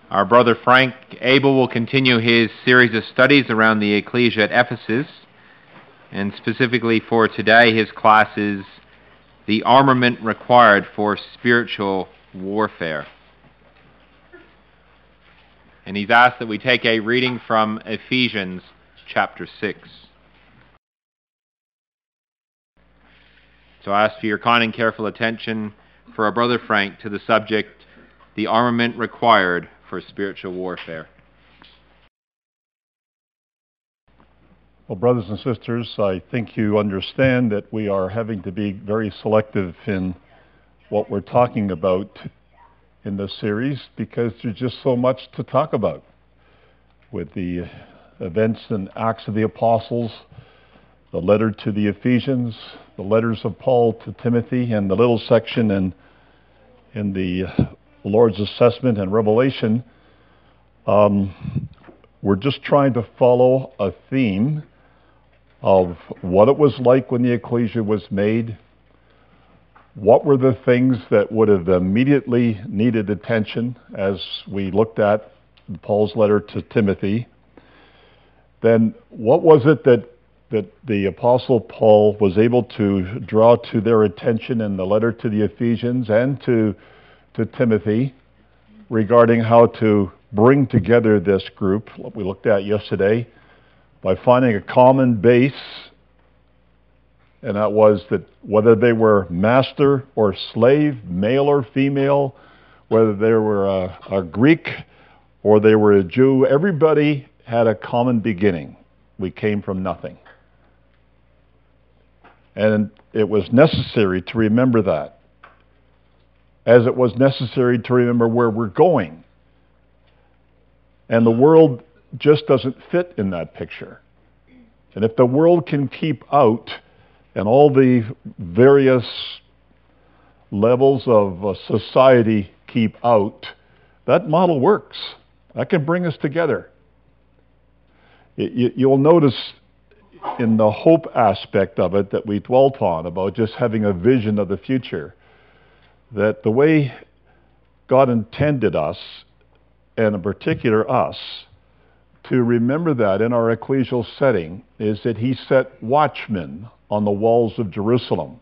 Our brother Frank Abel will continue his series of studies around the ecclesia at Ephesus, and specifically for today his class is The Armament Required for Spiritual Warfare. And he's asked that we take a reading from Ephesians chapter 6. So I ask for your kind and careful attention for our brother Frank to the subject, The Armament Required for Spiritual Warfare. Well, brothers and sisters, I think you understand that we are having to be very selective in what we're talking about in this series because there's just so much to talk about with the events and Acts of the Apostles, the letter to the Ephesians, the letters of Paul to Timothy, and the little section in the Lord's assessment and Revelation. We're just trying to follow a theme of what it was like when the ecclesia was made, what were the things that would have immediately needed attention as we looked at Paul's letter to Timothy, then what was it that the Apostle Paul was able to draw to their attention in the letter to the Ephesians and to Timothy regarding how to bring together this group, what we looked at yesterday, by finding a common base, and that was that whether they were master or slave, male or female, whether they were a Greek or they were a Jew, everybody had a common beginning. We came from nothing. And it was necessary to remember that, as it was necessary to remember where we're going. And the world just doesn't fit in that picture. And if the world can keep out, and all the various levels of society keep out, that model works. That can bring us together. You'll notice in the hope aspect of it that we dwelt on, about just having a vision of the future, that the way God intended us, and in particular us, to remember that in our ecclesial setting is that He set watchmen on the walls of Jerusalem.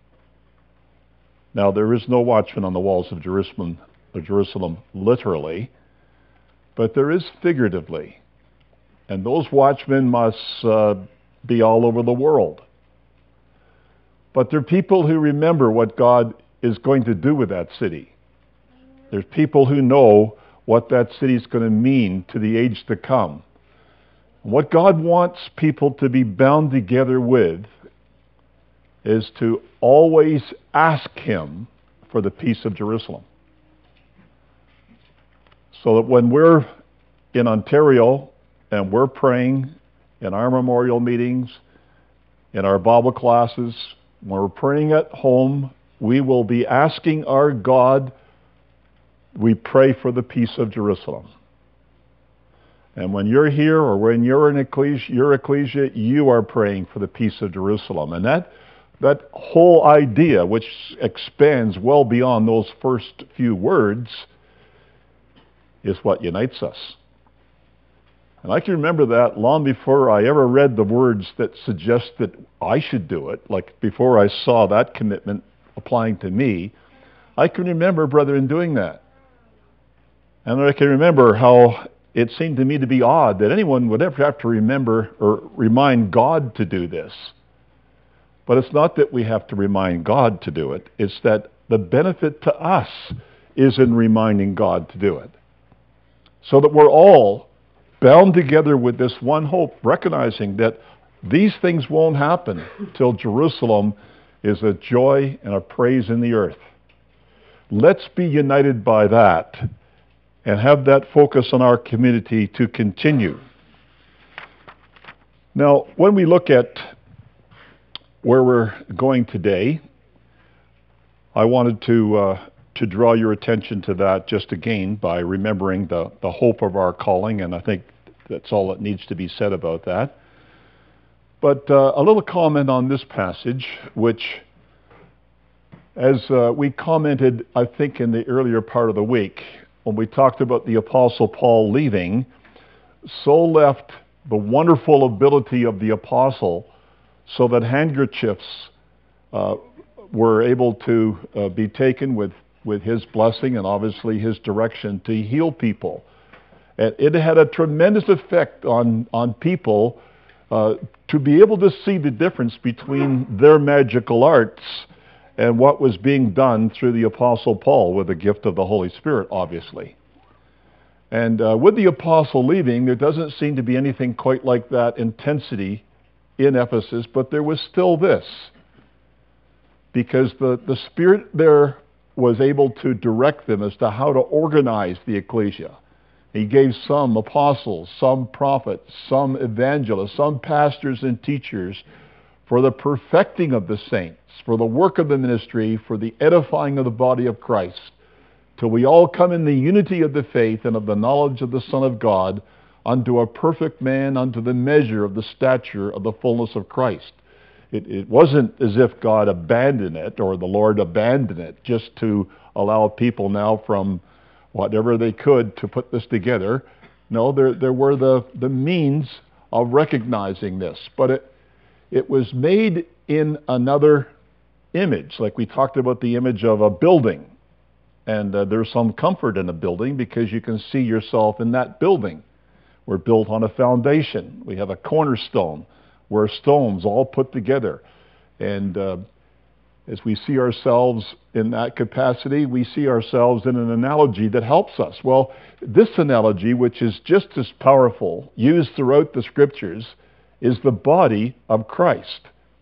Now, there is no watchman on the walls of Jerusalem literally, but there is figuratively. And those watchmen must be all over the world. But they're people who remember what God is going to do with that city. There's people who know what that city is going to mean to the age to come. What God wants people to be bound together with is to always ask Him for the peace of Jerusalem. So that when we're in Ontario and we're praying in our memorial meetings, in our Bible classes, when we're praying at home, we will be asking our God, we pray for the peace of Jerusalem. And when you're here or when you're in your ecclesia, you are praying for the peace of Jerusalem. And that whole idea, which expands well beyond those first few words, is what unites us. And I can remember that long before I ever read the words that suggest that I should do it, like before I saw that commitment applying to me, I can remember, brethren, doing that. And I can remember how it seemed to me to be odd that anyone would ever have to remember or remind God to do this. But it's not that we have to remind God to do it. It's that the benefit to us is in reminding God to do it. So that we're all bound together with this one hope, recognizing that these things won't happen till Jerusalem is a joy and a praise in the earth. Let's be united by that and have that focus on our community to continue. Now, when we look at where we're going today, I wanted to draw your attention to that just again by remembering the hope of our calling, and I think that's all that needs to be said about that. But a little comment on this passage, which, as we commented, I think, in the earlier part of the week, when we talked about the Apostle Paul leaving, so left the wonderful ability of the apostle so that handkerchiefs were able to be taken with his blessing and obviously his direction to heal people. And it had a tremendous effect on people to be able to see the difference between their magical arts and what was being done through the Apostle Paul with the gift of the Holy Spirit, obviously. And with the apostle leaving, there doesn't seem to be anything quite like that intensity in Ephesus, but there was still this. Because the Spirit there was able to direct them as to how to organize the ecclesia. He gave some apostles, some prophets, some evangelists, some pastors and teachers for the perfecting of the saints, for the work of the ministry, for the edifying of the body of Christ, till we all come in the unity of the faith and of the knowledge of the Son of God, unto a perfect man, unto the measure of the stature of the fullness of Christ. It wasn't as if God abandoned it or the Lord abandoned it just to allow people now from whatever they could to put this together. No, there were the means of recognizing this. But it was made in another image, like we talked about the image of a building. And there's some comfort in a building because you can see yourself in that building. We're built on a foundation. We have a cornerstone where stones all put together. And as we see ourselves in that capacity, we see ourselves in an analogy that helps us. Well, this analogy, which is just as powerful, used throughout the Scriptures, is the body of Christ.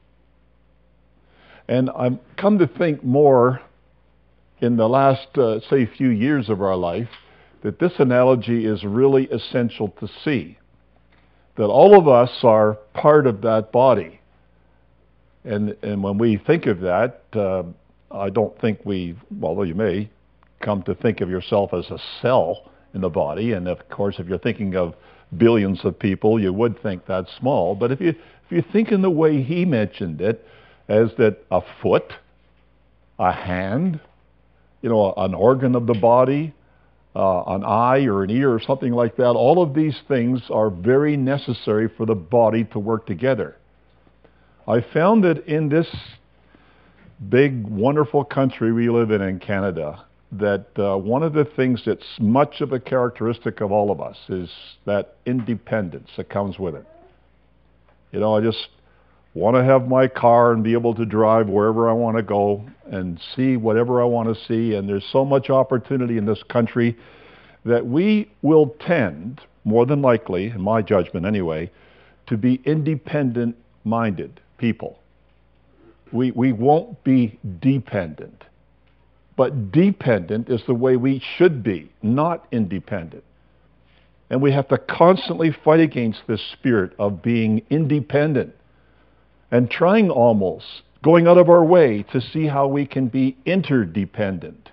And I've come to think more in the last, say, few years of our life, that this analogy is really essential to see. That all of us are part of that body. And when we think of that, I don't think although you may come to think of yourself as a cell in the body, and of course if you're thinking of billions of people, you would think that's small. But if you think in the way he mentioned it, as that a foot, a hand, an organ of the body, an eye or an ear or something like that, all of these things are very necessary for the body to work together. I found that in this big, wonderful country we live in Canada, that one of the things that's much of a characteristic of all of us is that independence that comes with it. I just want to have my car and be able to drive wherever I want to go and see whatever I want to see. And there's so much opportunity in this country that we will tend, more than likely, in my judgment anyway, to be independent-minded people. We won't be dependent. But dependent is the way we should be, not independent. And we have to constantly fight against this spirit of being independent and trying almost, going out of our way to see how we can be interdependent.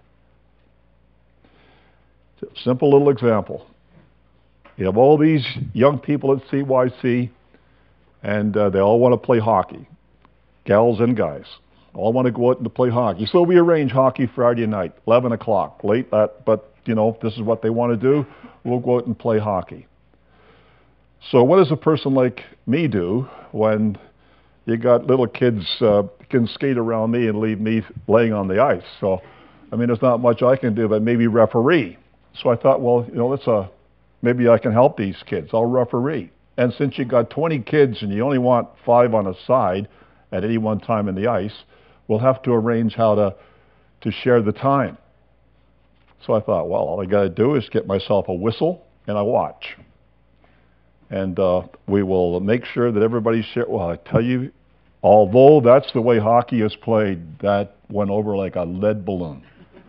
Simple little example. You have all these young people at CYC, and they all want to play hockey. Gals and guys. All want to go out and play hockey. So we arrange hockey Friday night, 11 o'clock, late, but if this is what they want to do, we'll go out and play hockey. So what does a person like me do when you got little kids can skate around me and leave me laying on the ice? So, there's not much I can do, but maybe referee. So I thought, well, maybe I can help these kids. I'll referee. And since you got 20 kids and you only want 5 on a side at any one time in the ice, we'll have to arrange how to share the time. So I thought, well, all I got to do is get myself a whistle and a watch. And we will make sure that everybody shares. Well, I tell you, although that's the way hockey is played, that went over like a lead balloon.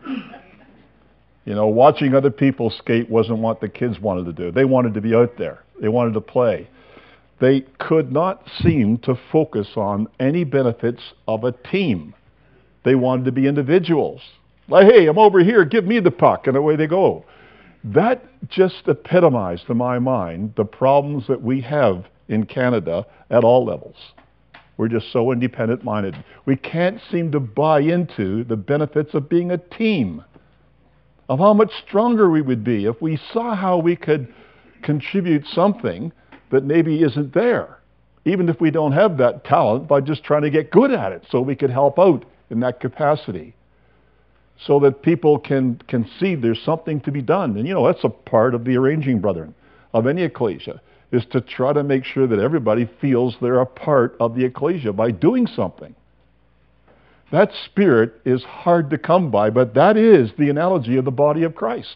Watching other people skate wasn't what the kids wanted to do. They wanted to be out there. They wanted to play. They could not seem to focus on any benefits of a team. They wanted to be individuals. Like, hey, I'm over here, give me the puck, and away they go. That just epitomized, to my mind, the problems that we have in Canada at all levels. We're just so independent-minded. We can't seem to buy into the benefits of being a team. of how much stronger we would be if we saw how we could contribute something that maybe isn't there, even if we don't have that talent, by just trying to get good at it so we could help out in that capacity, so that people can see there's something to be done. And that's a part of the arranging, brethren, of any ecclesia, is to try to make sure that everybody feels they're a part of the ecclesia by doing something. That spirit is hard to come by, but that is the analogy of the body of Christ.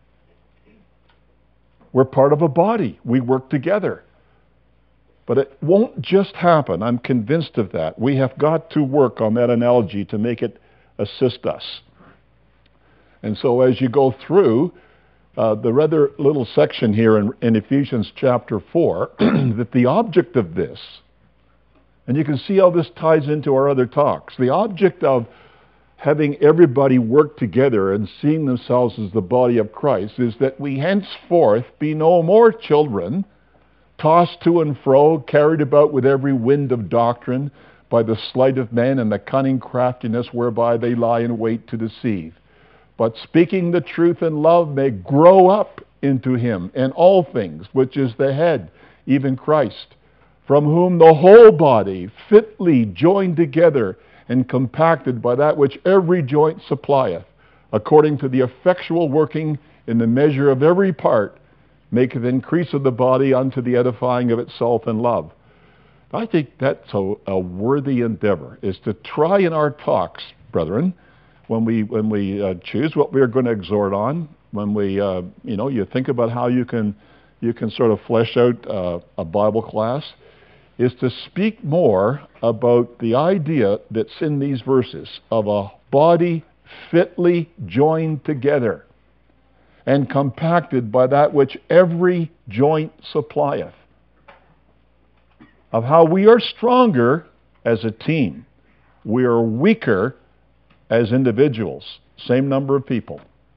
We're part of a body. We work together. But it won't just happen. I'm convinced of that. We have got to work on that analogy to make it assist us. And so as you go through the rather little section here in Ephesians chapter 4, that the object of this, and you can see how this ties into our other talks, the object of having everybody work together and seeing themselves as the body of Christ is that we henceforth be no more children, tossed to and fro, carried about with every wind of doctrine, by the sleight of men and the cunning craftiness whereby they lie in wait to deceive. But speaking the truth in love may grow up into him in all things, which is the head, even Christ, from whom the whole body, fitly joined together and compacted by that which every joint supplieth, according to the effectual working in the measure of every part, maketh increase of the body unto the edifying of itself in love. I think that's a worthy endeavor, is to try in our talks, brethren, when we choose what we're going to exhort on, when we you think about how you can sort of flesh out a Bible class, is to speak more about the idea that's in these verses of a body fitly joined together and compacted by that which every joint supplieth. Of how we are stronger as a team. We are weaker as individuals. Same number of people.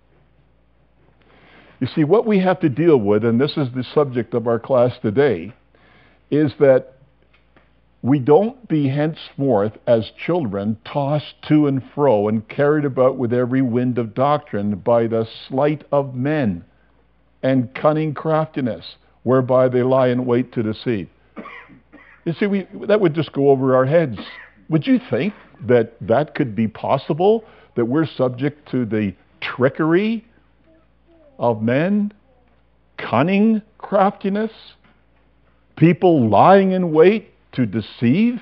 You see, what we have to deal with, and this is the subject of our class today, is that we don't be henceforth as children tossed to and fro and carried about with every wind of doctrine by the sleight of men and cunning craftiness, whereby they lie in wait to deceive. You see, that would just go over our heads. Would you think that that could be possible, that we're subject to the trickery of men, cunning craftiness, people lying in wait to deceive?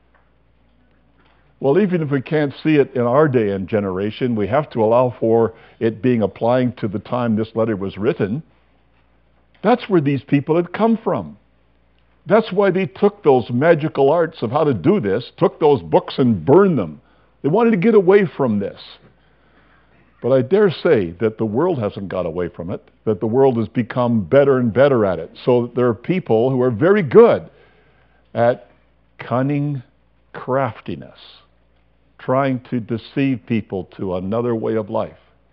Well, even if we can't see it in our day and generation, we have to allow for it being applying to the time this letter was written. That's where these people had come from. That's why they took those magical arts of how to do this, took those books and burned them. They wanted to get away from this. But I dare say that the world hasn't got away from it, that the world has become better and better at it. So there are people who are very good at cunning craftiness, trying to deceive people to another way of life.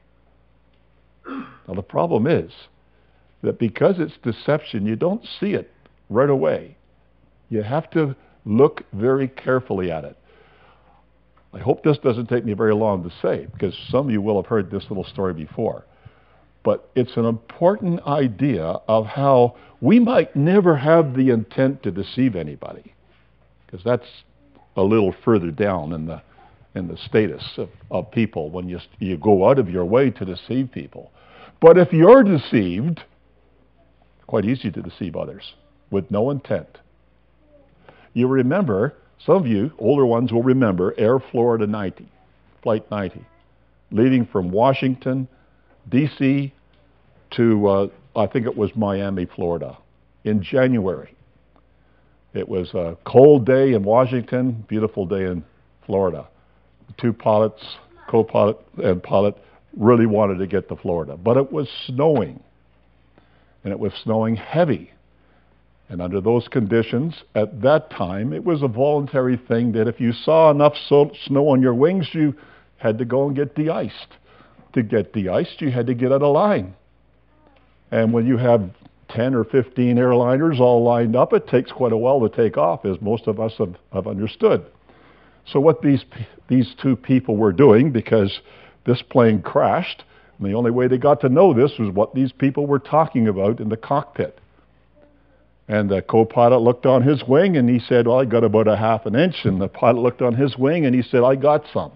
Now the problem is that because it's deception, you don't see it right away. You have to look very carefully at it. I hope this doesn't take me very long to say, because some of you will have heard this little story before. But it's an important idea of how we might never have the intent to deceive anybody, because that's a little further down in the status of people when you go out of your way to deceive people. But if you're deceived, quite easy to deceive others with no intent. You remember, some of you, older ones, will remember Air Florida 90, Flight 90, leaving from Washington, D.C. to, I think it was Miami, Florida, in January. It was a cold day in Washington, beautiful day in Florida. The two pilots, co-pilot and pilot, really wanted to get to Florida. But it was snowing, and it was snowing heavy. And under those conditions, at that time, it was a voluntary thing that if you saw enough snow on your wings, you had to go and get de-iced. To get de-iced, you had to get out of line. And when you have 10 or 15 airliners all lined up, it takes quite a while to take off, as most of us have understood. So what these two people were doing, because this plane crashed, And the only way they got to know this was what these people were talking about in the cockpit. And the co-pilot looked on his wing and he said, well, I got about a half an inch. And the pilot looked on his wing and he said, I got some.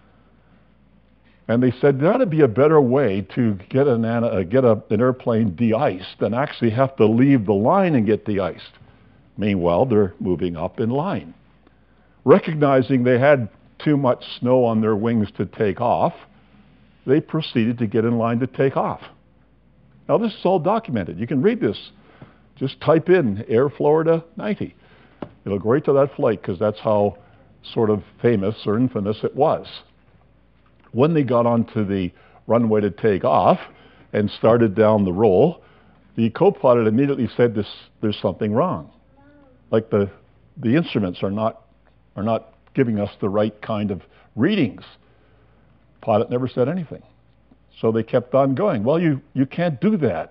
And they said, there ought to be a better way to get an airplane de-iced than actually have to leave the line and get de-iced. Meanwhile, they're moving up in line. Recognizing they had too much snow on their wings to take off, they proceeded to get in line to take off. Now, this is all documented. You can read this. Just type in Air Florida 90. It'll go right to that flight because that's how sort of famous or infamous it was. When they got onto the runway to take off and started down the roll, the co-pilot immediately said, there's something wrong. Like the instruments are not giving us the right kind of readings. Pilot never said anything. So they kept on going. Well, you can't do that.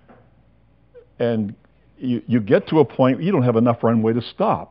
And you get to a point where you don't have enough runway to stop.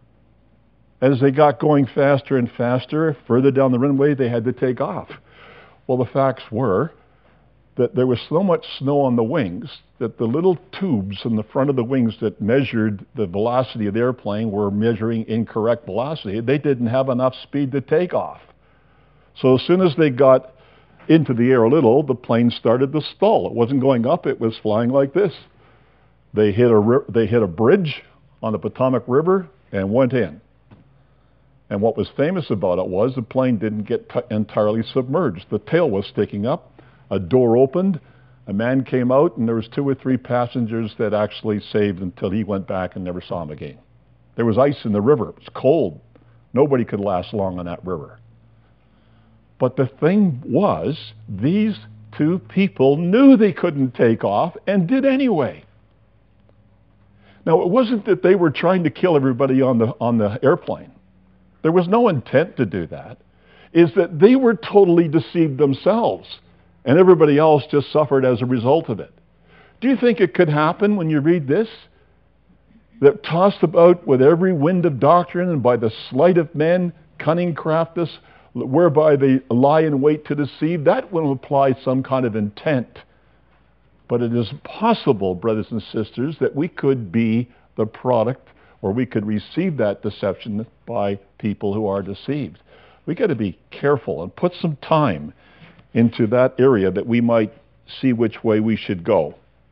As they got going faster and faster, further down the runway, they had to take off. Well, the facts were that there was so much snow on the wings that the little tubes in the front of the wings that measured the velocity of the airplane were measuring incorrect velocity. They didn't have enough speed to take off. So as soon as they got into the air a little, the plane started to stall. It wasn't going up, it was flying like this. They hit a bridge on the Potomac River and went in. And what was famous about it was the plane didn't get entirely submerged. The tail was sticking up, a door opened, a man came out, and there was 2 or 3 passengers that actually saved until he went back and never saw him again. There was ice in the river. It was cold. Nobody could last long on that river. But the thing was, these 2 people knew they couldn't take off and did anyway. Now, it wasn't that they were trying to kill everybody on the airplane. There was no intent to do that. Is that they were totally deceived themselves, and everybody else just suffered as a result of it. Do you think it could happen when you read this? That tossed about with every wind of doctrine and by the sleight of men, cunning craftiness, whereby they lie in wait to deceive, that will imply some kind of intent. But it is possible, brothers and sisters, that we could be the product, or we could receive that deception by people who are deceived. We got to be careful and put some time into that area that we might see which way we should go.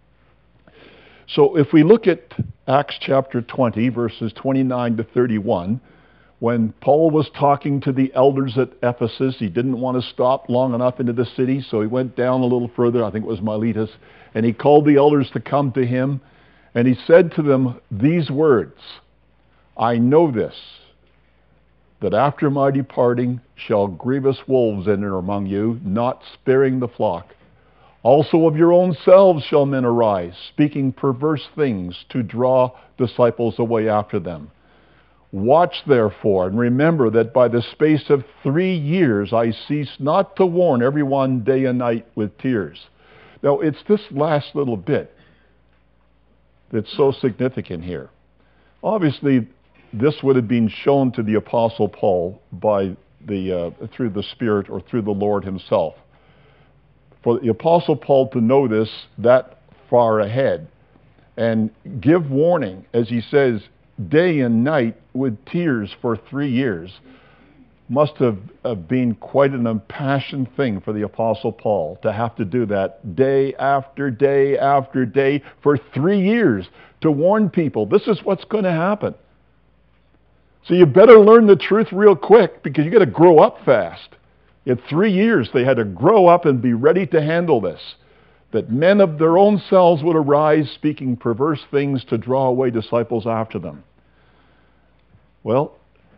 So if we look at Acts chapter 20, verses 29 to 31, when Paul was talking to the elders at Ephesus, he didn't want to stop long enough into the city, so he went down a little further, I think it was Miletus, and he called the elders to come to him, and he said to them these words, I know this, that after my departing shall grievous wolves enter among you, not sparing the flock. Also of your own selves shall men arise, speaking perverse things to draw disciples away after them. Watch therefore, and remember that by the space of 3 years I cease not to warn everyone day and night with tears. Now, it's this last little bit that's so significant here. Obviously, this would have been shown to the Apostle Paul by through the Spirit or through the Lord himself. For the Apostle Paul to know this that far ahead and give warning, as he says, day and night with tears for 3 years, must have been quite an impassioned thing for the Apostle Paul to have to do that day after day after day for 3 years to warn people, this is what's going to happen. So you better learn the truth real quick because you got to grow up fast. In 3 years, they had to grow up and be ready to handle this. That men of their own selves would arise, speaking perverse things to draw away disciples after them. Well,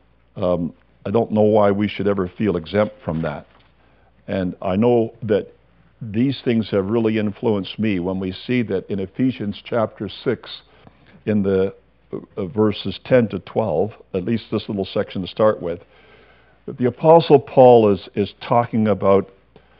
I don't know why we should ever feel exempt from that. And I know that these things have really influenced me when we see that in Ephesians chapter 6, in the verses 10 to 12, at least this little section to start with, that the Apostle Paul is talking about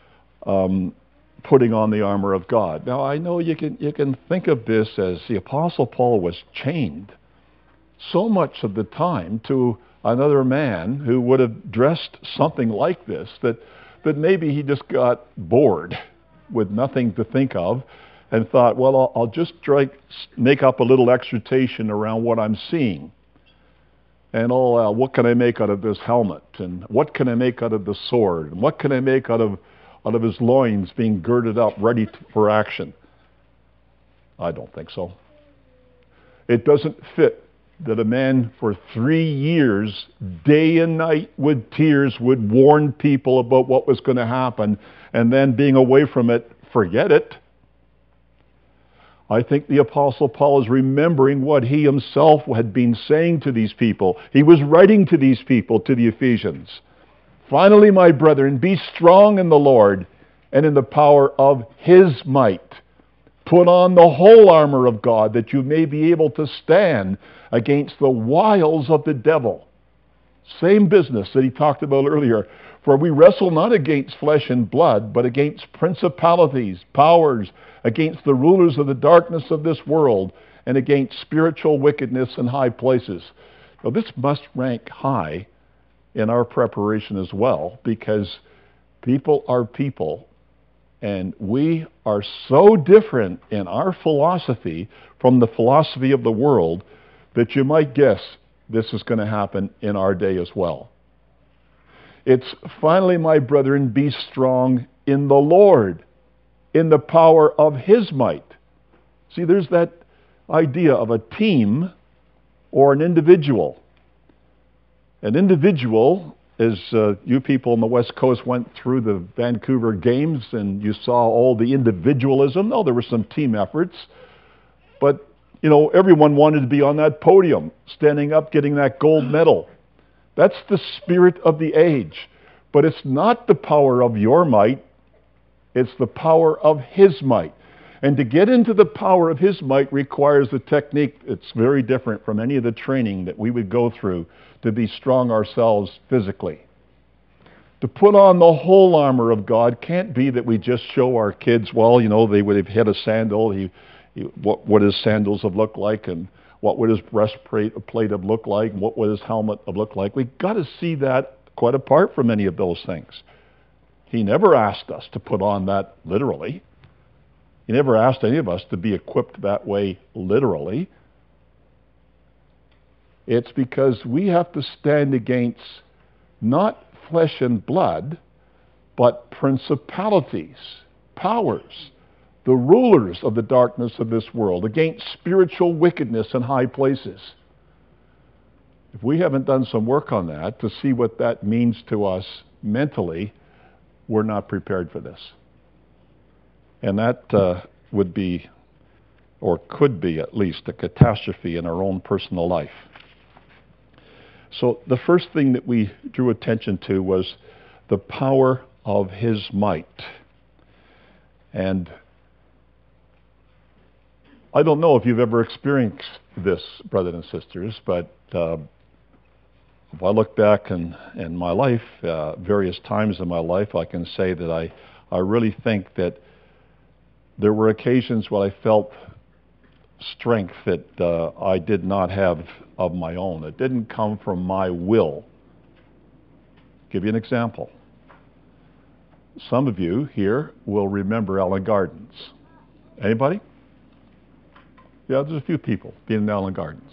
putting on the armor of God. Now, I know you can think of this as the Apostle Paul was chained so much of the time to another man who would have dressed something like this that maybe he just got bored with nothing to think of and thought, well, I'll just make up a little exhortation around what I'm seeing. And what can I make out of this helmet? And what can I make out of the sword? And what can I make out of his loins being girded up, ready for action? I don't think so. It doesn't fit that a man for 3 years, day and night with tears, would warn people about what was going to happen, and then being away from it, forget it. I think the Apostle Paul is remembering what he himself had been saying to these people. He was writing to these people, to the Ephesians. Finally, my brethren, be strong in the Lord and in the power of his might. Put on the whole armor of God, that you may be able to stand against the wiles of the devil. Same business that he talked about earlier. For we wrestle not against flesh and blood, but against principalities, powers, against the rulers of the darkness of this world, and against spiritual wickedness in high places. Now, this must rank high in our preparation as well, because people are people, and we are so different in our philosophy from the philosophy of the world that you might guess this is going to happen in our day as well. It's finally, my brethren, be strong in the Lord, in the power of his might. See, there's that idea of a team or an individual. An individual, as you people on the West Coast went through the Vancouver Games and you saw all the individualism. No, there were some team efforts. But, everyone wanted to be on that podium, standing up, getting that gold medal. That's the spirit of the age. But it's not the power of your might. It's the power of his might. And to get into the power of his might requires a technique that's very different from any of the training that we would go through to be strong ourselves physically. To put on the whole armor of God can't be that we just show our kids, they would have hit a sandal, what his sandals have looked like, and what would his breastplate have looked like, and what would his helmet have looked like. We've got to see that quite apart from any of those things. He never asked us to put on that literally. He never asked any of us to be equipped that way literally. It's because we have to stand against not flesh and blood, but principalities, powers, the rulers of the darkness of this world, against spiritual wickedness in high places. If we haven't done some work on that to see what that means to us mentally, we're not prepared for this. And that would be, or could be at least, a catastrophe in our own personal life. So the first thing that we drew attention to was the power of his might. And I don't know if you've ever experienced this, brothers and sisters, but if I look back in my life, various times in my life, I can say that I really think that there were occasions when I felt strength that I did not have of my own. It didn't come from my will. Give you an example. Some of you here will remember Allen Gardens. Anybody? Yeah, there's a few people being in Allen Gardens.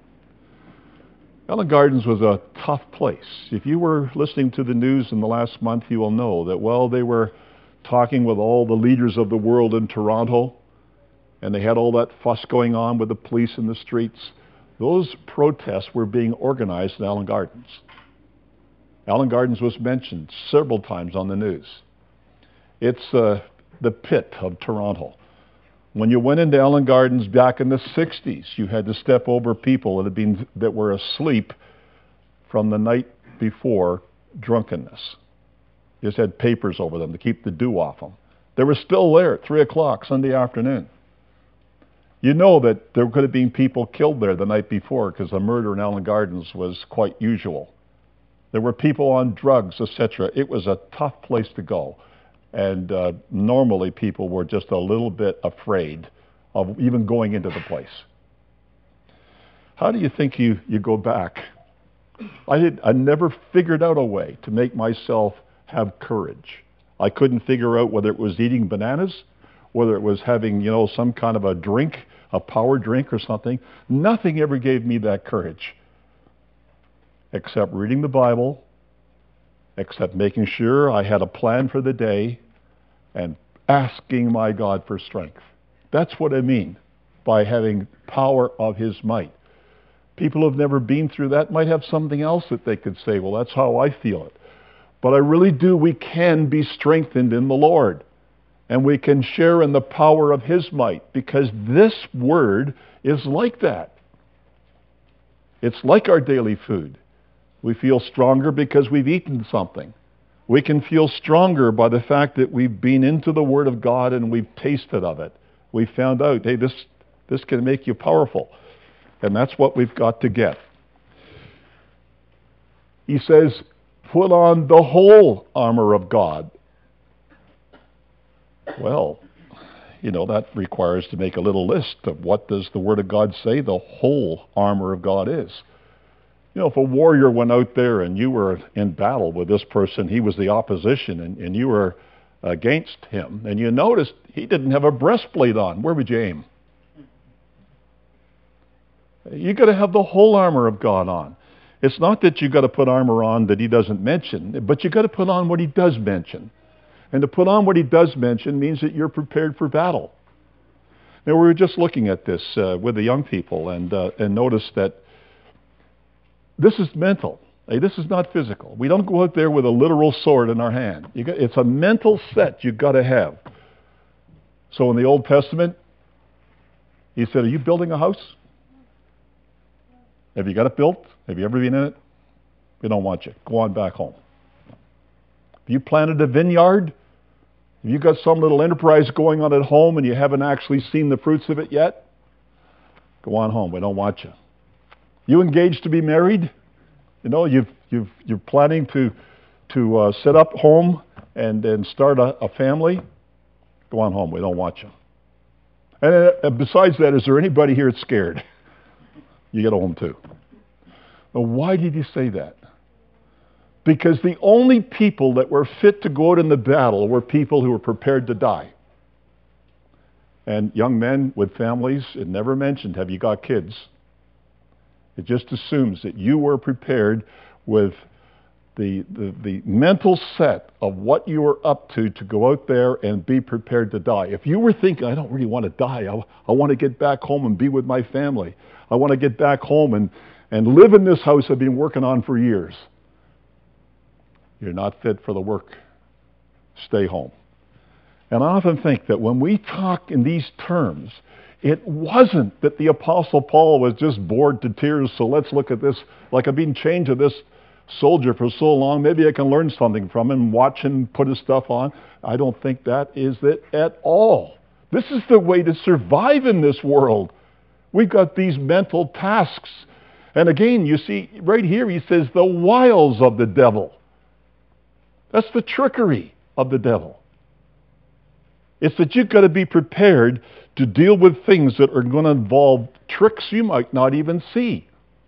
Allen Gardens was a tough place. If you were listening to the news in the last month, you will know that, they were talking with all the leaders of the world in Toronto, and they had all that fuss going on with the police in the streets. Those protests were being organized in Allen Gardens. Allen Gardens was mentioned several times on the news. It's the pit of Toronto. When you went into Allen Gardens back in the 60s, you had to step over people that were asleep from the night before drunkenness. You just had papers over them to keep the dew off them. They were still there at 3 o'clock Sunday afternoon. You know that there could have been people killed there the night before because a murder in Allen Gardens was quite usual. There were people on drugs, etc. It was a tough place to go. And normally people were just a little bit afraid of even going into the place. How do you think you go back? I never figured out a way to make myself have courage. I couldn't figure out whether it was eating bananas, whether it was having, some kind of a drink, a power drink or something. Nothing ever gave me that courage, except reading the Bible, except making sure I had a plan for the day, and asking my God for strength. That's what I mean by having power of His might. People who've never been through that might have something else that they could say, well, that's how I feel it. But I really do, we can be strengthened in the Lord. And we can share in the power of His might, because this Word is like that. It's like our daily food. We feel stronger because we've eaten something. We can feel stronger by the fact that we've been into the Word of God and we've tasted of it. We found out, hey, this can make you powerful. And that's what we've got to get. He says, put on the whole armor of God. Well, that requires to make a little list of what does the Word of God say the whole armor of God is. If a warrior went out there and you were in battle with this person, he was the opposition, and you were against him, and you noticed he didn't have a breastplate on, where would you aim? You got to have the whole armor of God on. It's not that you got to put armor on that He doesn't mention, but you got to put on what He does mention. And to put on what He does mention means that you're prepared for battle. Now, we were just looking at this with the young people and noticed that this is mental. Hey, this is not physical. We don't go out there with a literal sword in our hand. It's a mental set you've got to have. So in the Old Testament, He said, are you building a house? Have you got it built? Have you ever been in it? We don't want you. Go on back home. Have you planted a vineyard? Have you got some little enterprise going on at home and you haven't actually seen the fruits of it yet? Go on home. We don't want you. You engaged to be married? You're planning to set up home and start a family? Go on home. We don't want you. And besides that, is there anybody here that's scared? You get home too. Now, why did He say that? Because the only people that were fit to go out in the battle were people who were prepared to die. And young men with families, it never mentioned, have you got kids? It just assumes that you were prepared with the mental set of what you were up to go out there and be prepared to die. If you were thinking, I don't really want to die, I want to get back home and be with my family. I want to get back home and live in this house I've been working on for years. You're not fit for the work. Stay home. And I often think that when we talk in these terms, it wasn't that the Apostle Paul was just bored to tears, so let's look at this, like I've been chained to this soldier for so long, maybe I can learn something from him, watch him put his stuff on. I don't think that is it at all. This is the way to survive in this world. We've got these mental tasks. And again, you see, right here he says the wiles of the devil. That's the trickery of the devil. It's that you've got to be prepared to deal with things that are going to involve tricks you might not even see.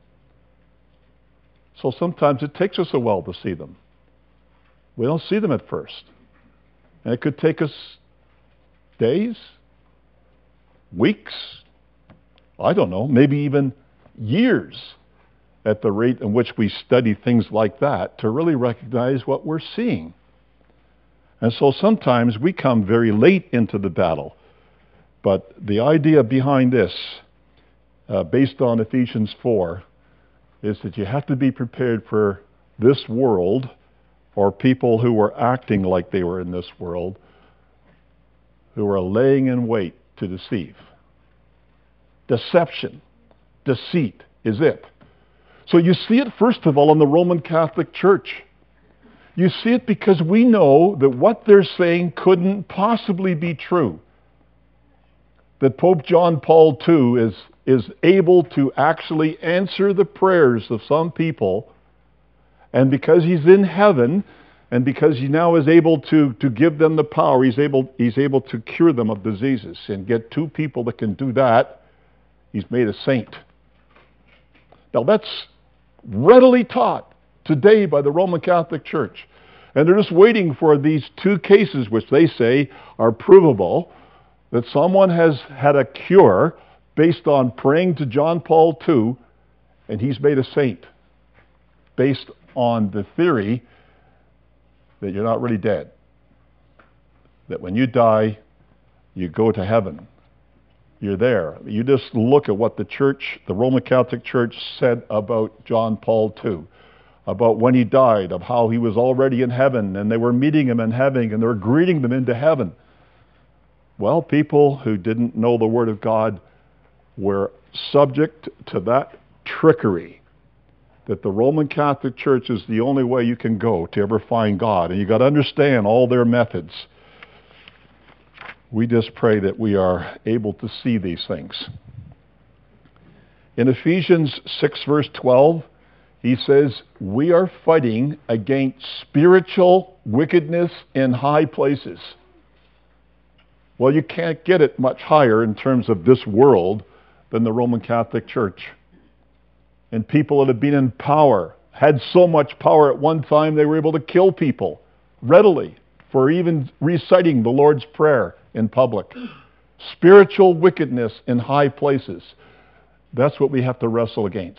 So sometimes it takes us a while to see them. We don't see them at first. And it could take us days, weeks, I don't know, maybe even years at the rate in which we study things like that to really recognize what we're seeing. And so sometimes we come very late into the battle. But the idea behind this, based on Ephesians 4, is that you have to be prepared for this world, or people who are acting like they were in this world, who are laying in wait to deceive. Deception, deceit is it. So you see it, first of all, in the Roman Catholic Church. You see it because we know that what they're saying couldn't possibly be true. That Pope John Paul II is able to actually answer the prayers of some people, and because he's in heaven, and because he now is able to give them the power, he's able to cure them of diseases, and get two people that can do that, he's made a saint. Now that's readily taught today by the Roman Catholic Church. And they're just waiting for these two cases, which they say are provable, that someone has had a cure based on praying to John Paul II, and he's made a saint, based on the theory that you're not really dead. That when you die, you go to heaven. You're there. You just look at what the Church, the Roman Catholic Church, said about John Paul II, about when he died, of how he was already in heaven, and they were meeting him in heaven, and they were greeting them into heaven. Well, people who didn't know the Word of God were subject to that trickery, that the Roman Catholic Church is the only way you can go to ever find God, and you got to understand all their methods. We just pray that we are able to see these things. In Ephesians 6 verse 12, he says, we are fighting against spiritual wickedness in high places. Well, you can't get it much higher in terms of this world than the Roman Catholic Church. And people that have been in power, had so much power at one time they were able to kill people readily for even reciting the Lord's Prayer in public. Spiritual wickedness in high places. That's what we have to wrestle against.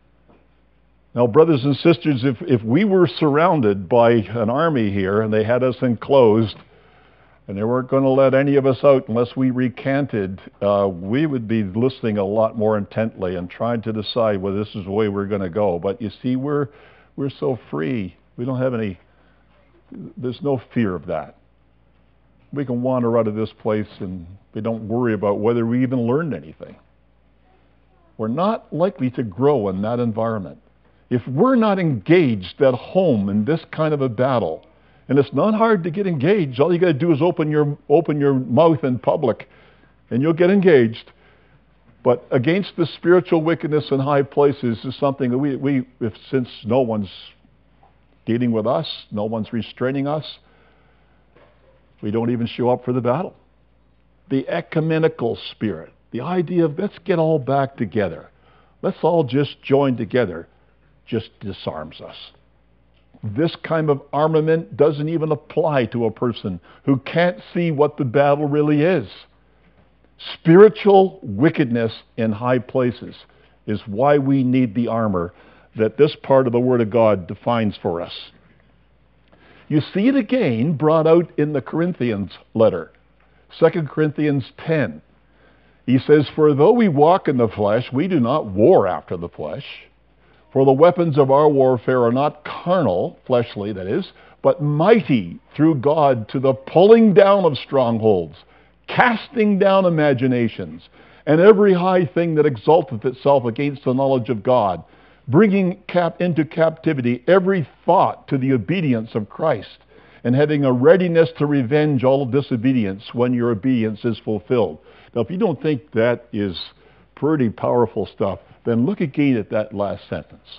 Now, brothers and sisters, if we were surrounded by an army here and they had us enclosed and they weren't going to let any of us out unless we recanted, we would be listening a lot more intently and trying to decide whether this is the way we're going to go. But you see, we're so free. We don't have any, there's no fear of that. We can wander out of this place and we don't worry about whether we even learned anything. We're not likely to grow in that environment. If we're not engaged at home in this kind of a battle, and it's not hard to get engaged, all you got to do is open your mouth in public and you'll get engaged. But against the spiritual wickedness in high places is something that since no one's dealing with us, no one's restraining us, we don't even show up for the battle. The ecumenical spirit, the idea of let's get all back together, let's all just join together, just disarms us. This kind of armament doesn't even apply to a person who can't see what the battle really is. Spiritual wickedness in high places is why we need the armor that this part of the Word of God defines for us. You see it again brought out in the Corinthians letter, 2 Corinthians 10. He says, for though we walk in the flesh, we do not war after the flesh. For the weapons of our warfare are not carnal, fleshly that is, but mighty through God to the pulling down of strongholds, casting down imaginations, and every high thing that exalteth itself against the knowledge of God, bringing into captivity every thought to the obedience of Christ, and having a readiness to revenge all disobedience when your obedience is fulfilled. Now, if you don't think that is pretty powerful stuff, then look again at that last sentence.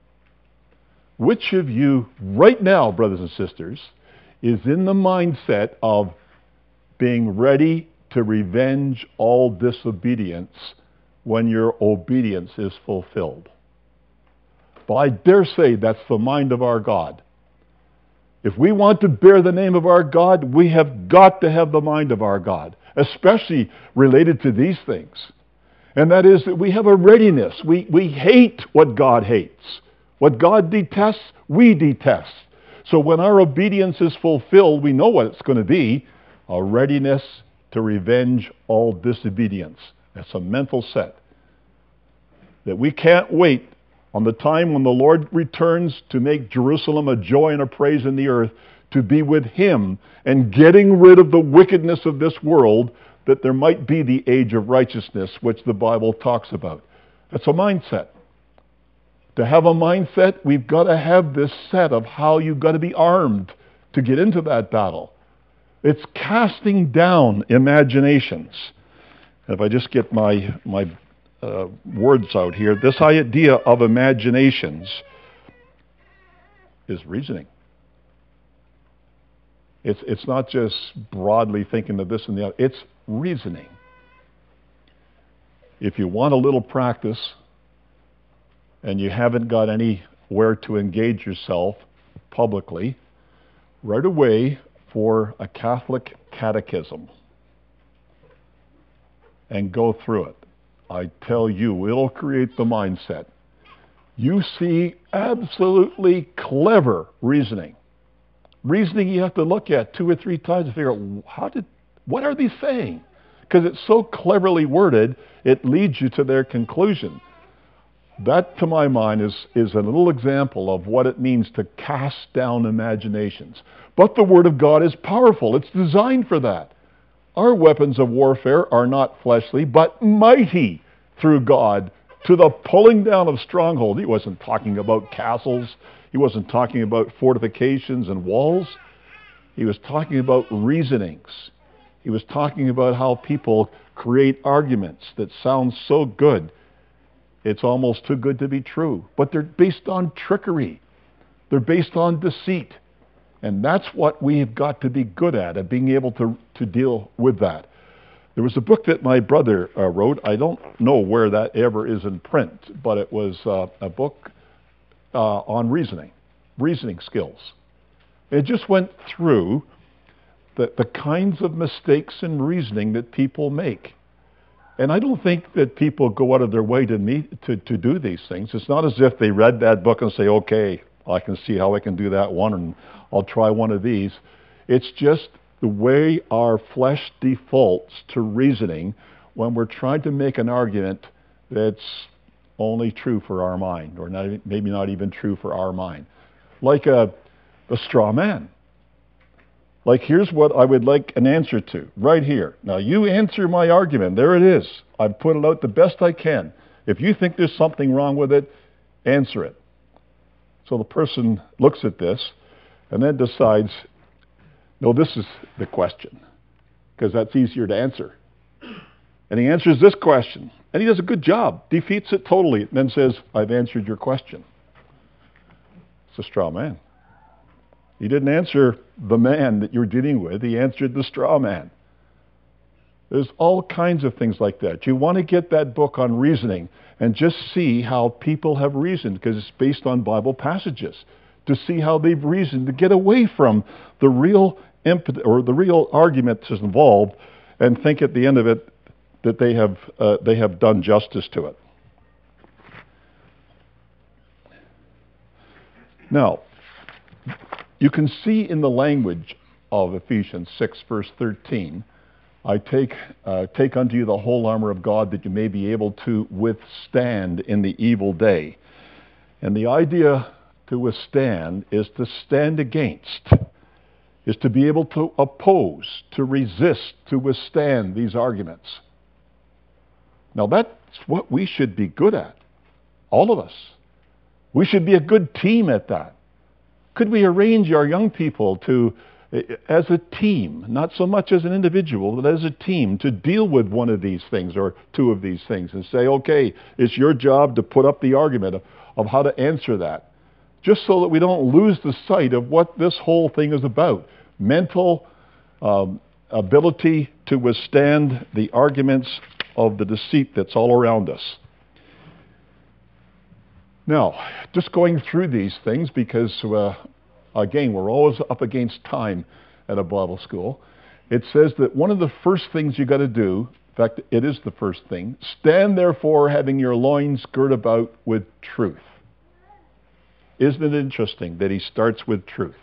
Which of you right now, brothers and sisters, is in the mindset of being ready to revenge all disobedience when your obedience is fulfilled? Well, I dare say that's the mind of our God. If we want to bear the name of our God, we have got to have the mind of our God, especially related to these things. And that is that we have a readiness. We hate what God hates. What God detests, we detest. So when our obedience is fulfilled, we know what it's going to be, a readiness to revenge all disobedience. That's a mental set. That we can't wait on the time when the Lord returns to make Jerusalem a joy and a praise in the earth, to be with Him and getting rid of the wickedness of this world, that there might be the age of righteousness, which the Bible talks about. That's a mindset. To have a mindset, we've got to have this set of how you've got to be armed to get into that battle. It's casting down imaginations. If I just get my words out here, this idea of imaginations is reasoning. It's not just broadly thinking of this and the other. It's reasoning. If you want a little practice and you haven't got anywhere to engage yourself publicly, right away for a Catholic catechism and go through it. I tell you, it'll create the mindset. You see absolutely clever reasoning. Reasoning you have to look at 2 or 3 times to figure out what are they saying? Because it's so cleverly worded, it leads you to their conclusion. That, to my mind, is a little example of what it means to cast down imaginations. But the Word of God is powerful. It's designed for that. Our weapons of warfare are not fleshly, but mighty through God to the pulling down of strongholds. He wasn't talking about castles. He wasn't talking about fortifications and walls. He was talking about reasonings. He was talking about how people create arguments that sound so good, it's almost too good to be true. But they're based on trickery. They're based on deceit. And that's what we've got to be good at being able to deal with that. There was a book that my brother wrote. I don't know where that ever is in print, but it was a book on reasoning skills. It just went through the kinds of mistakes in reasoning that people make. And I don't think that people go out of their way to do these things. It's not as if they read that book and say, okay, I can see how I can do that one and I'll try one of these. It's just the way our flesh defaults to reasoning when we're trying to make an argument that's only true for our mind, or maybe not even true for our mind. Like a straw man. Like, here's what I would like an answer to, right here. Now, you answer my argument. There it is. I've put it out the best I can. If you think there's something wrong with it, answer it. So the person looks at this and then decides, no, this is the question, because that's easier to answer. And he answers this question, and he does a good job, defeats it totally, and then says, I've answered your question. It's a straw man. He didn't answer the man that you're dealing with. He answered the straw man. There's all kinds of things like that. You want to get that book on reasoning and just see how people have reasoned, because it's based on Bible passages, to see how they've reasoned, to get away from the real the real argument that's involved, and think at the end of it that they have done justice to it. Now, you can see in the language of Ephesians 6, verse 13, I take unto you the whole armor of God, that you may be able to withstand in the evil day. And the idea to withstand is to stand against, is to be able to oppose, to resist, to withstand these arguments. Now that's what we should be good at, all of us. We should be a good team at that. Could we arrange our young people to, as a team, not so much as an individual, but as a team, to deal with one of these things or two of these things and say, okay, it's your job to put up the argument of how to answer that, just so that we don't lose the sight of what this whole thing is about. Mental ability to withstand the arguments of the deceit that's all around us. Now, just going through these things, because again, we're always up against time at a Bible school. It says that one of the first things you got to do, in fact, it is the first thing, stand therefore having your loins girt about with truth. Isn't it interesting that he starts with truth?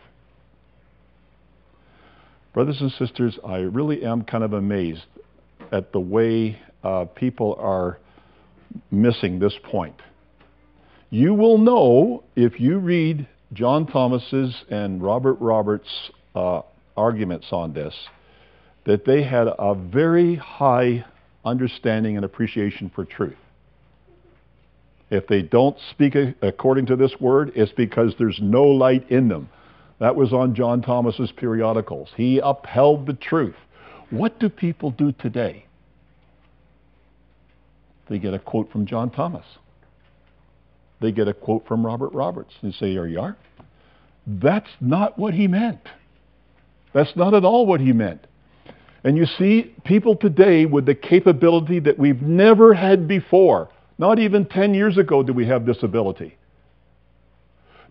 Brothers and sisters, I really am kind of amazed at the way people are missing this point. You will know, if you read John Thomas's and Robert Roberts' arguments on this, that they had a very high understanding and appreciation for truth. If they don't speak according to this word, it's because there's no light in them. That was on John Thomas's periodicals. He upheld the truth. What do people do today? They get a quote from John Thomas. They get a quote from Robert Roberts. They say, here you are. That's not what he meant. That's not at all what he meant. And you see, people today with the capability that we've never had before, not even 10 years ago did we have this ability,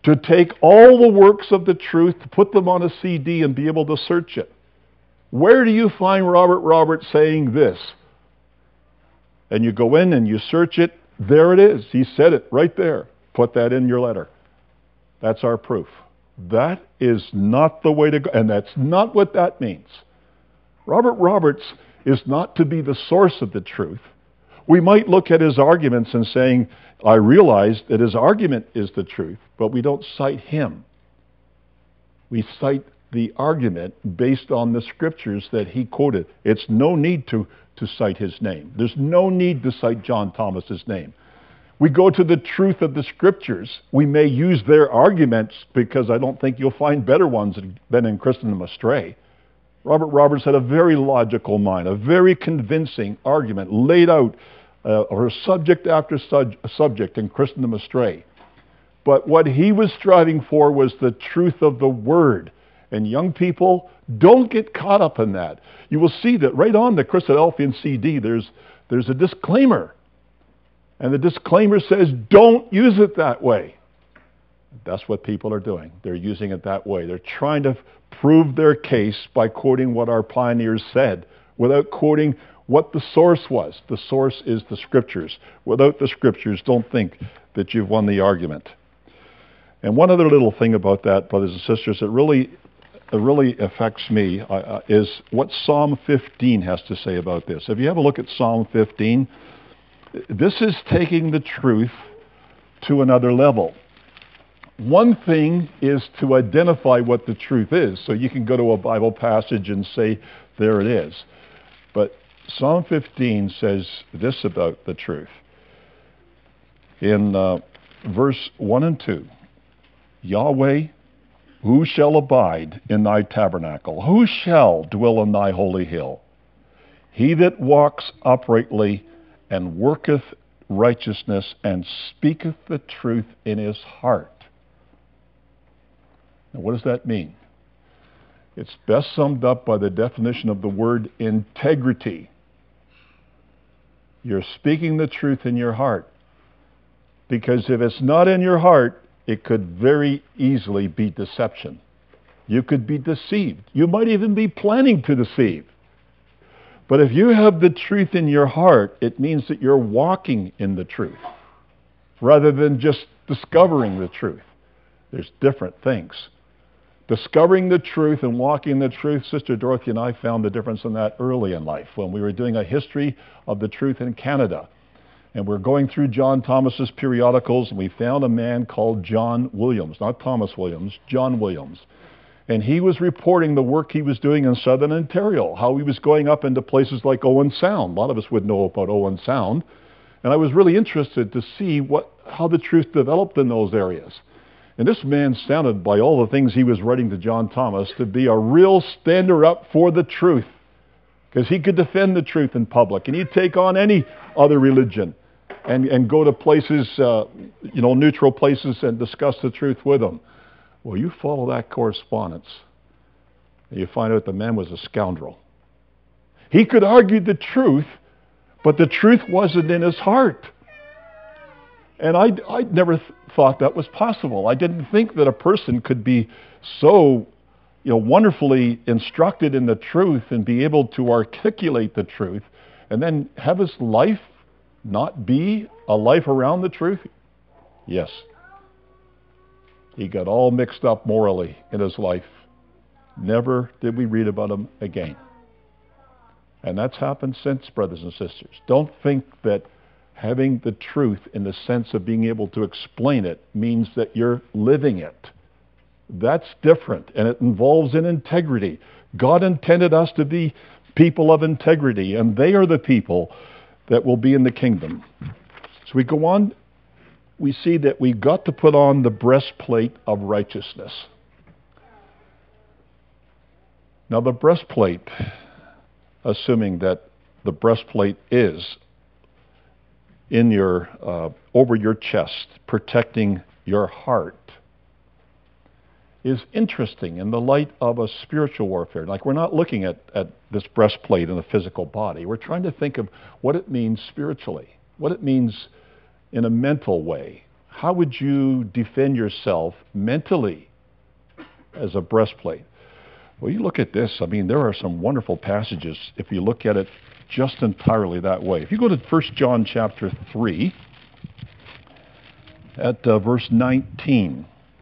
to take all the works of the truth, to put them on a CD and be able to search it. Where do you find Robert Roberts saying this? And you go in and you search it, there it is. He said it right there. Put that in your letter. That's our proof. That is not the way to go, and that's not what that means. Robert Roberts is not to be the source of the truth. We might look at his arguments and saying, I realize that his argument is the truth, but we don't cite him. We cite the argument based on the scriptures that he quoted. It's no need to cite his name. There's no need to cite John Thomas's name. We go to the truth of the scriptures. We may use their arguments because I don't think you'll find better ones than in Christendom Astray. Robert Roberts had a very logical mind, a very convincing argument laid out or subject after subject in Christendom Astray. But what he was striving for was the truth of the Word. And young people, don't get caught up in that. You will see that right on the Christadelphian CD, there's a disclaimer. And the disclaimer says, don't use it that way. That's what people are doing. They're using it that way. They're trying to prove their case by quoting what our pioneers said without quoting what the source was. The source is the Scriptures. Without the Scriptures, don't think that you've won the argument. And one other little thing about that, brothers and sisters, that really affects me is what Psalm 15 has to say about this. If you have a look at Psalm 15, this is taking the truth to another level. One thing is to identify what the truth is, so you can go to a Bible passage and say, there it is. But Psalm 15 says this about the truth. In verse 1 and 2, Yahweh, who shall abide in thy tabernacle? Who shall dwell in thy holy hill? He that walks uprightly and worketh righteousness and speaketh the truth in his heart. Now, what does that mean? It's best summed up by the definition of the word integrity. You're speaking the truth in your heart. Because if it's not in your heart, it could very easily be deception. You could be deceived. You might even be planning to deceive. But if you have the truth in your heart, it means that you're walking in the truth rather than just discovering the truth. There's different things. Discovering the truth and walking the truth, Sister Dorothy and I found the difference in that early in life when we were doing a history of the truth in Canada. And we're going through John Thomas's periodicals, and we found a man called John Williams, not Thomas Williams, John Williams. And he was reporting the work he was doing in southern Ontario, how he was going up into places like Owen Sound. A lot of us would know about Owen Sound. And I was really interested to see how the truth developed in those areas. And this man sounded, by all the things he was writing to John Thomas, to be a real stander-up for the truth. Because he could defend the truth in public. And he'd take on any other religion and go to places, neutral places, and discuss the truth with them. Well, you follow that correspondence, and you find out the man was a scoundrel. He could argue the truth, but the truth wasn't in his heart. And I never thought that was possible. I didn't think that a person could be so wonderfully instructed in the truth and be able to articulate the truth and then have his life not be a life around the truth. Yes. He got all mixed up morally in his life. Never did we read about him again. And that's happened since, brothers and sisters. Don't think that having the truth in the sense of being able to explain it means that you're living it. That's different, and it involves an integrity. God intended us to be people of integrity, and they are the people that will be in the kingdom. So we go on, we see that we've got to put on the breastplate of righteousness. Now the breastplate, assuming that the breastplate is in your over your chest, protecting your heart, is interesting in the light of a spiritual warfare. Like, we're not looking at this breastplate in the physical body. We're trying to think of what it means spiritually, what it means in a mental way, how would you defend yourself mentally as a breastplate? Well, you look at this. I mean, there are some wonderful passages if you look at it just entirely that way. If you go to 1 John chapter 3, at verse 19,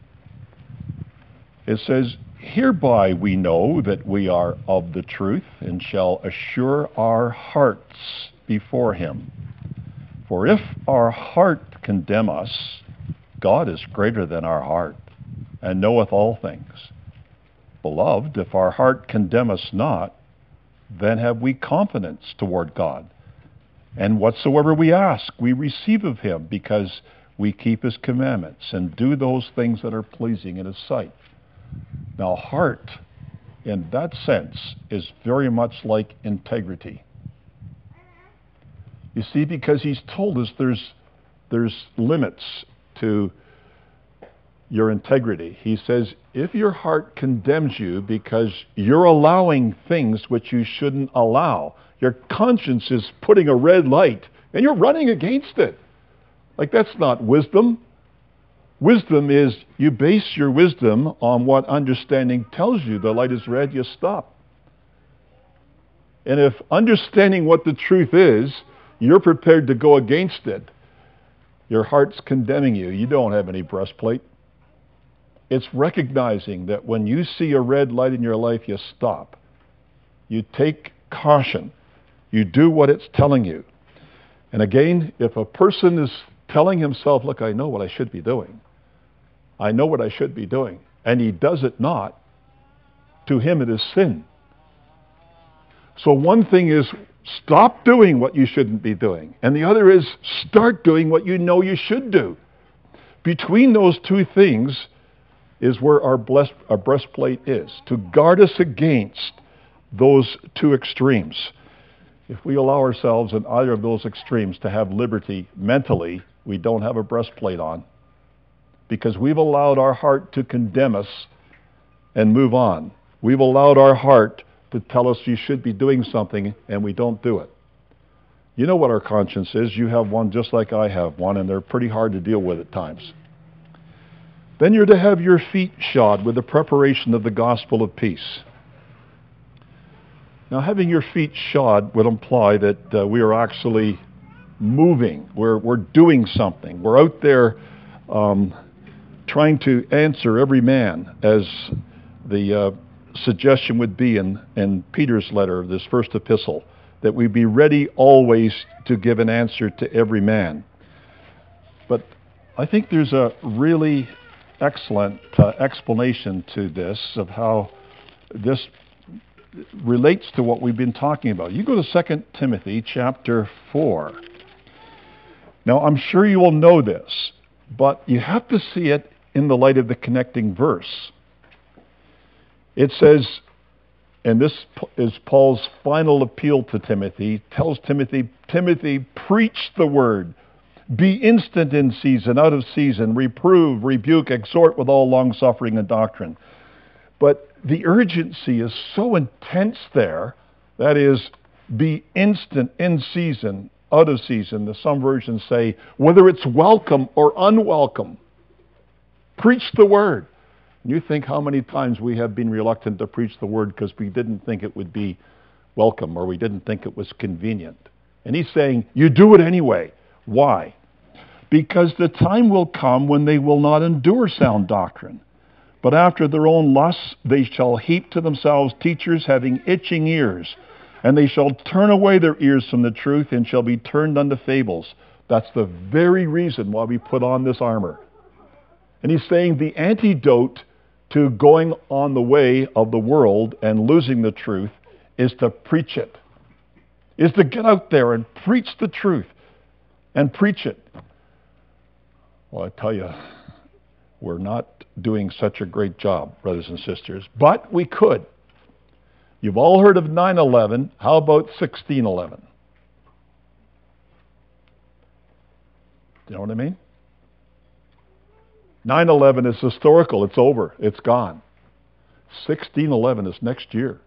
it says, "Hereby we know that we are of the truth, and shall assure our hearts before him. For if our heart condemn us, God is greater than our heart, and knoweth all things. Beloved, if our heart condemn us not, then have we confidence toward God. And whatsoever we ask, we receive of him, because we keep his commandments, and do those things that are pleasing in his sight." Now, heart, in that sense, is very much like integrity. You see, because he's told us there's limits to your integrity. He says, if your heart condemns you because you're allowing things which you shouldn't allow, your conscience is putting a red light, and you're running against it. Like, that's not wisdom. Wisdom is you base your wisdom on what understanding tells you. The light is red, you stop. And if understanding what the truth is, you're prepared to go against it, your heart's condemning you. You don't have any breastplate. It's recognizing that when you see a red light in your life, you stop. You take caution. You do what it's telling you. And again, if a person is telling himself, look, I know what I should be doing. I know what I should be doing. And he does it not, to him it is sin. So one thing is stop doing what you shouldn't be doing. And the other is start doing what you know you should do. Between those two things is where our breastplate is, to guard us against those two extremes. If we allow ourselves in either of those extremes to have liberty mentally, we don't have a breastplate on, because we've allowed our heart to condemn us and move on. We've allowed our heart to tell us you should be doing something, and we don't do it. You know what our conscience is. You have one just like I have one, and they're pretty hard to deal with at times. Then you're to have your feet shod with the preparation of the gospel of peace. Now, having your feet shod would imply that we are actually moving. We're doing something. We're out there trying to answer every man, as the suggestion would be in Peter's letter, this first epistle, that we be ready always to give an answer to every man. But I think there's a really excellent explanation to this, of how this relates to what we've been talking about. You go to 2 Timothy chapter 4. Now, I'm sure you will know this, but you have to see it in the light of the connecting verse. It says, and this is Paul's final appeal to Timothy, tells Timothy, Timothy, preach the word. Be instant in season, out of season, reprove, rebuke, exhort with all long-suffering and doctrine. But the urgency is so intense there. That is, be instant in season, out of season. Some versions say, whether it's welcome or unwelcome, preach the word. You think how many times we have been reluctant to preach the word because we didn't think it would be welcome, or we didn't think it was convenient. And he's saying, you do it anyway. Why? Because the time will come when they will not endure sound doctrine, but after their own lusts they shall heap to themselves teachers having itching ears, and they shall turn away their ears from the truth and shall be turned unto fables. That's the very reason why we put on this armor. And he's saying the antidote to going on the way of the world and losing the truth is to preach it, is to get out there and preach the truth and preach it. Well, I tell you, we're not doing such a great job, brothers and sisters, but we could. You've all heard of 9/11. How about 16/11? Do you know what I mean? 9/11 is historical. It's over. It's gone. 16/11 is next year.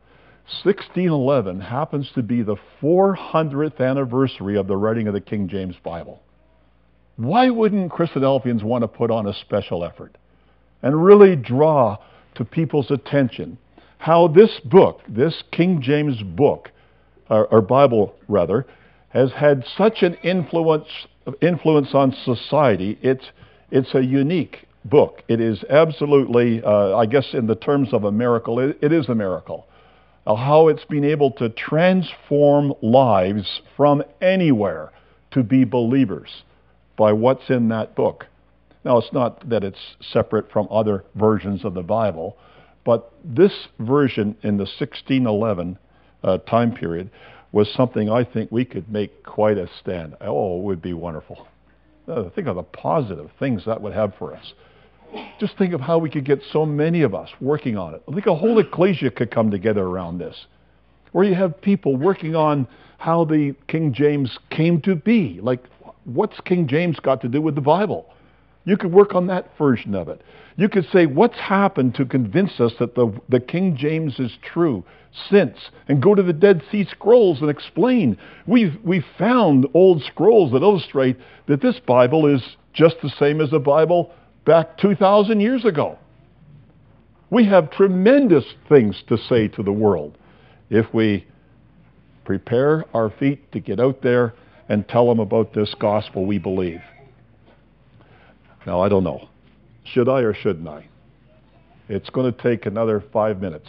16/11 happens to be the 400th anniversary of the writing of the King James Bible. Why wouldn't Christadelphians want to put on a special effort and really draw to people's attention how this book, this King James book, or Bible rather, has had such an influence on society? It's a unique book. It is absolutely, I guess in the terms of a miracle, it is a miracle. How it's been able to transform lives from anywhere to be believers by what's in that book. Now, it's not that it's separate from other versions of the Bible, but this version in the 1611 time period was something I think we could make quite a stand. Oh, it would be wonderful. Think of the positive things that would have for us. Just think of how we could get so many of us working on it. I think a whole ecclesia could come together around this, where you have people working on how the King James came to be. Like, what's King James got to do with the Bible? You could work on that version of it. You could say, what's happened to convince us that the King James is true since? And go to the Dead Sea Scrolls and explain. We've found old scrolls that illustrate that this Bible is just the same as the Bible back 2,000 years ago. We have tremendous things to say to the world if we prepare our feet to get out there and tell them about this gospel we believe. Now, I don't know. Should I or shouldn't I? It's going to take another 5 minutes.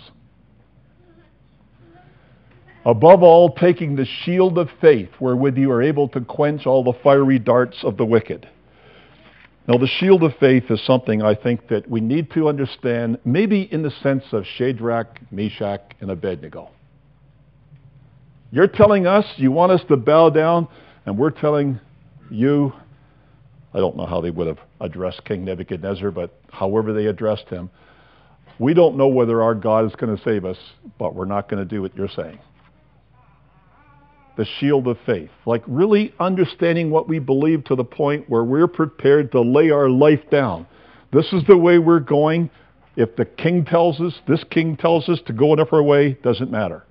Above all, taking the shield of faith, wherewith you are able to quench all the fiery darts of the wicked. Now, the shield of faith is something I think that we need to understand, maybe in the sense of Shadrach, Meshach, and Abednego. You're telling us you want us to bow down, and we're telling you, I don't know how they would have addressed King Nebuchadnezzar, but however they addressed him, we don't know whether our God is going to save us, but we're not going to do what you're saying. The shield of faith, like really understanding what we believe to the point where we're prepared to lay our life down. This is the way we're going. If the king tells us, this king tells us to go a different way, doesn't matter.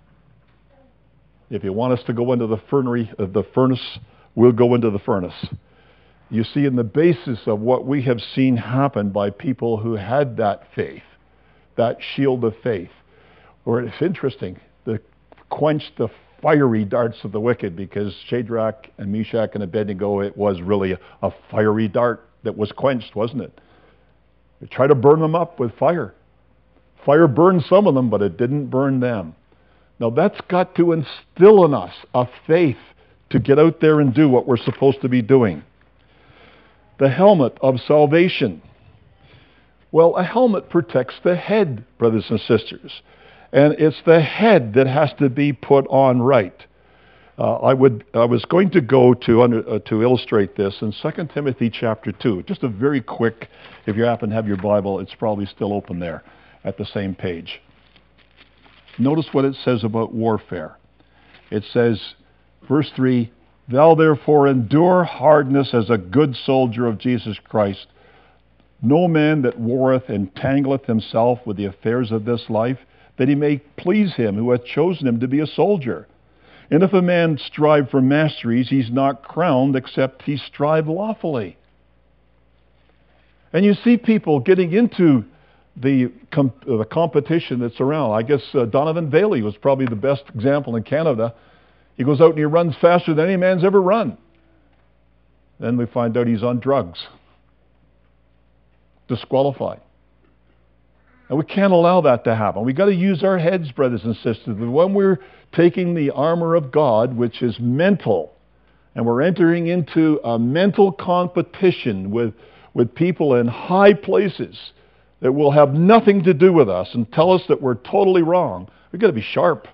If you want us to go into the furnace, we'll go into the furnace. You see, in the basis of what we have seen happen by people who had that faith, that shield of faith, or it's interesting, to quench the fiery darts of the wicked, because Shadrach and Meshach and Abednego, it was really a fiery dart that was quenched, wasn't it? They tried to burn them up with fire. Fire burned some of them, but it didn't burn them. Now that's got to instill in us a faith to get out there and do what we're supposed to be doing. The helmet of salvation. Well, a helmet protects the head, brothers and sisters. And it's the head that has to be put on right. I was going to go to illustrate this in 2 Timothy chapter 2. Just a very quick, if you happen to have your Bible, it's probably still open there at the same page. Notice what it says about warfare. It says, verse 3, "Thou therefore endure hardness as a good soldier of Jesus Christ. No man that warreth entangleth himself with the affairs of this life, that he may please him who hath chosen him to be a soldier. And if a man strive for masteries, he's not crowned except he strive lawfully." And you see people getting into the competition that's around. I guess Donovan Bailey was probably the best example in Canada. He goes out and he runs faster than any man's ever run. Then we find out he's on drugs. Disqualified. And we can't allow that to happen. We've got to use our heads, brothers and sisters. When we're taking the armor of God, which is mental, and we're entering into a mental competition with people in high places that will have nothing to do with us and tell us that we're totally wrong, we've got to be sharp.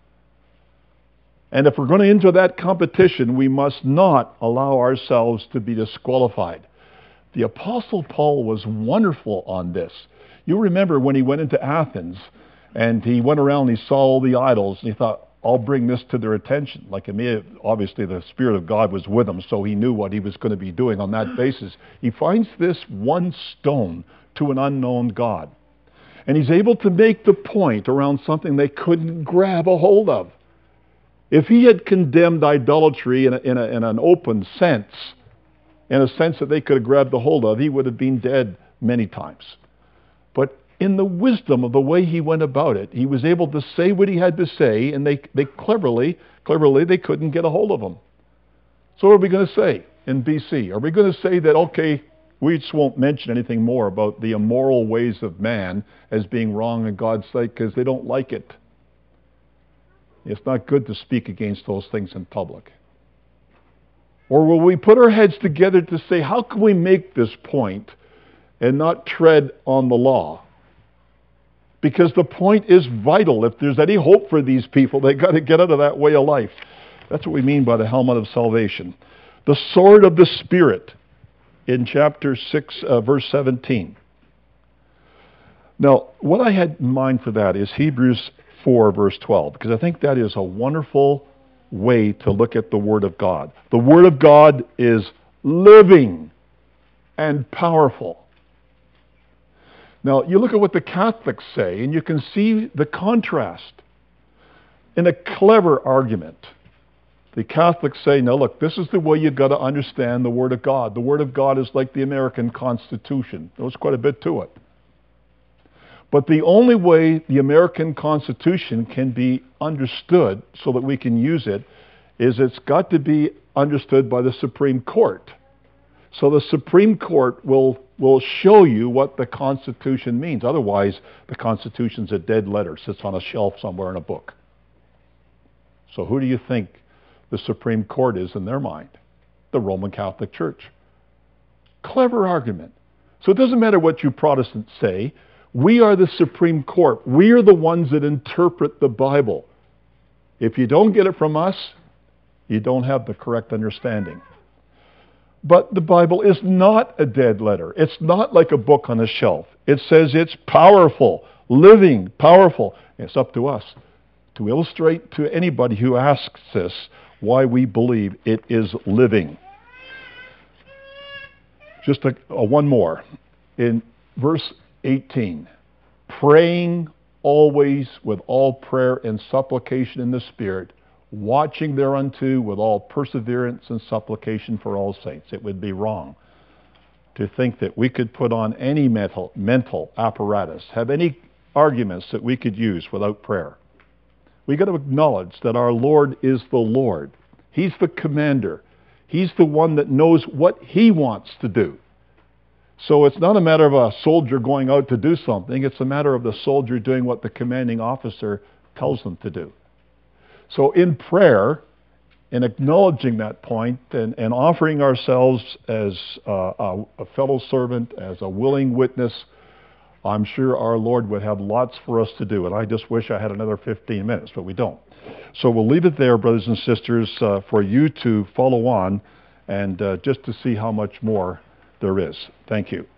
And if we're going to enter that competition, we must not allow ourselves to be disqualified. The Apostle Paul was wonderful on this. You remember when he went into Athens and he went around and he saw all the idols and he thought, I'll bring this to their attention. Like, obviously the Spirit of God was with him, so he knew what he was going to be doing on that basis. He finds this one stone to an unknown God. And he's able to make the point around something they couldn't grab a hold of. If he had condemned idolatry in an open sense, in a sense that they could have grabbed a hold of, he would have been dead many times. But in the wisdom of the way he went about it, he was able to say what he had to say, and they cleverly, they couldn't get a hold of him. So what are we going to say in BC? Are we going to say that, okay, we just won't mention anything more about the immoral ways of man as being wrong in God's sight because they don't like it? It's not good to speak against those things in public. Or will we put our heads together to say, how can we make this point and not tread on the law? Because the point is vital. If there's any hope for these people, they've got to get out of that way of life. That's what we mean by the helmet of salvation. The sword of the Spirit in chapter 6, verse 17. Now, what I had in mind for that is Hebrews 4, verse 12, because I think that is a wonderful way to look at the Word of God. The Word of God is living and powerful. Now, you look at what the Catholics say, and you can see the contrast. In a clever argument, the Catholics say, no, look, this is the way you've got to understand the Word of God. The Word of God is like the American Constitution. There's quite a bit to it. But the only way the American Constitution can be understood so that we can use it is it's got to be understood by the Supreme Court. So the Supreme Court will show you what the Constitution means. Otherwise, the Constitution's a dead letter, sits on a shelf somewhere in a book. So who do you think the Supreme Court is in their mind? The Roman Catholic Church. Clever argument. So it doesn't matter what you Protestants say. We are the Supreme Court. We are the ones that interpret the Bible. If you don't get it from us, you don't have the correct understanding. But the Bible is not a dead letter. It's not like a book on a shelf. It says it's powerful, living, powerful. It's up to us to illustrate to anybody who asks us why we believe it is living. Just one more. In verse 18, praying always with all prayer and supplication in the Spirit, watching thereunto with all perseverance and supplication for all saints. It would be wrong to think that we could put on any mental apparatus, have any arguments that we could use without prayer. We've got to acknowledge that our Lord is the Lord. He's the commander. He's the one that knows what He wants to do. So it's not a matter of a soldier going out to do something. It's a matter of the soldier doing what the commanding officer tells them to do. So in prayer, in acknowledging that point and offering ourselves as a fellow servant, as a willing witness, I'm sure our Lord would have lots for us to do. And I just wish I had another 15 minutes, but we don't. So we'll leave it there, brothers and sisters, for you to follow on and just to see how much more there is. Thank you.